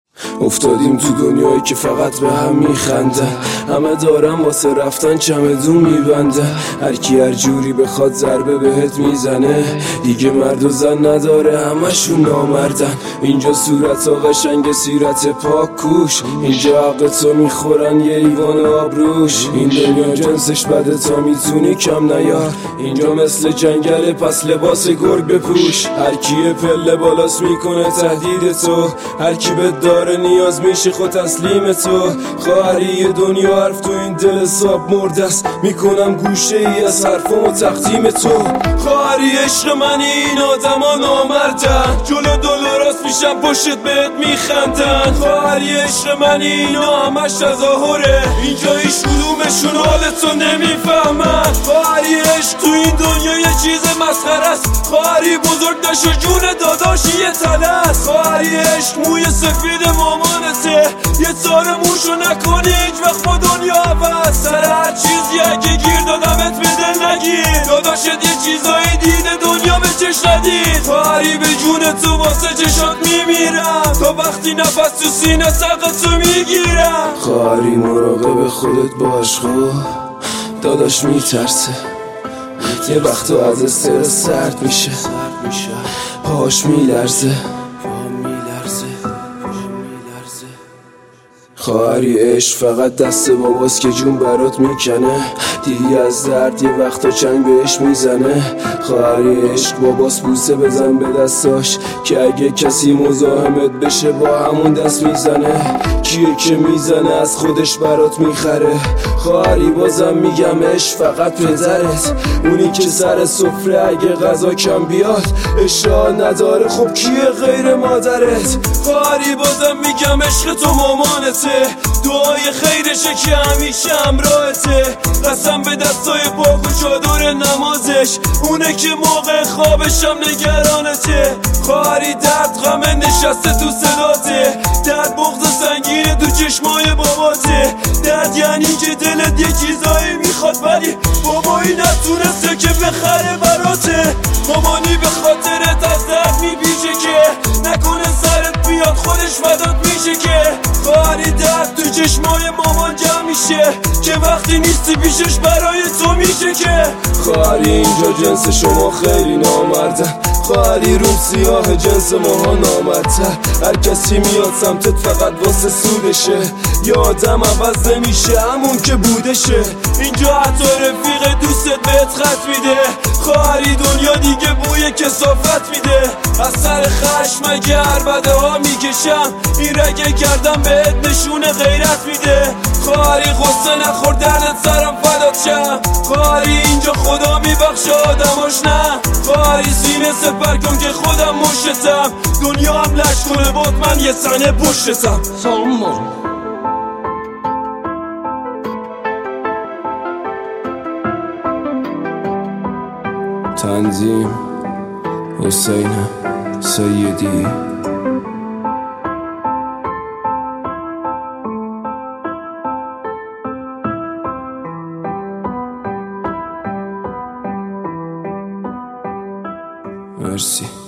افتادیم تو دنیایی که فقط به هم میخندن، همه دارن واسه رفتن چمدون میبندن. هر کی هر جوری بخواد ضربه بهت میزنه، دیگه مرد و زن نداره همشون نامردن. اینجا صورت ها قشنگ سیرت پاک کوش، اینجا حق تو میخورن یه ایوان آبروش. این دنیا جنسش بده تا میتونی کم نیار، اینجا مثل جنگل پس لباس گرگ بپوش. هر کی پله بالاست میکنه تهدید تو، هر کی به داره نیاز میشه خود تسلیم تو. خواهری دنیا حرف تو این دل حساب مرده است، میکنم گوشه ای از حرفم و تقدیم تو. خواهری عشق منی این آدم ها نامردن، جلو دلوراست میشم پشت بهت میخندن. خواهری عشق منی اینا همش تظاهره، اینجا هیچ کدومشون حالتو نمیفهمن. خواهری عشق تو این دنیا یه چیز مسخره است، خواهری بزرگ نشو جون داداشی یه تله است. خواهری عشق موی سفید مامانته، یه تار موشو نکنی هیچ وقت با دنیا عوض. سر هر چیزی اگه گیر دادمت به دل نگیر، داداشت یه چیزایی دیده دنیا به چش ندید. خواهری به جون تو واسه چشات میمیرم، تا وقتی نفس تو سینه سقت تو میگیرم. خواهری مراقب خودت باش، خب داداش میترسه یه وقت از استرس سرد میشه، پاش میلرزه. خواهری عشق فقط دست باباست که جون برات میکنه، دیدی از درد یه وقتا چنگ بهش میزنه. خواهری عشق باباست بوسه بزن به دستاش، که اگه کسی مزاحمت بشه با همون دست میزنه. کیه که میزنه از خودش برات میخره. خواهری بازم میگم عشق فقط پدرت، اونی که سر سفره اگه غذا کم بیاد اشتها نداره، خب کیه غیر مادرت. خواهری بازم میگم عشق تو مامانته، دعای خیرشه که همیشه همراهته. قسم به دستای پاک و چادر نمازش، اونه که موقع خوابشم نگرانته. خواهری درد غم نشسته تو صداته، درد بغض سنگینه تو چشمای باباته. درد یعنی که دلت یه چیزایی میخواد ولی بابایی نتونسته که بخره براته. مامانی به خاطرت از درد میبیشه که نکنه سرت بیاد خودش فدات میشه که. خواهری درد تو چشمای مامان جمع میشه، که وقتی نیستی پیشش برای تو میشه که. خواهری اینجا جنس شما خیلی نامردن، خواهری روم سیاه جنس ماها نامردتر. هر کسی میاد سمتت فقط واسه سودشه، یه آدم عوض نمیشه همون که بودشه. اینجا حتی رفیق دوستت بهت خط میده. خواهری دنیا دیگه بوی کثافت میده، از سر خشم اگه عربده ها میکشم این رگه کردم بهت نشون غیرت میده. خواهری غصه نخور دردت سرم فدات شم، خواهری اینجا خدا میبخشه آدماش نه. خواهری سینه سپر کن که خودم مشتم، دنیا هم لش کنه باد من یه سنه پشتم. سامان تنظیم حسین سیدی. مرسی.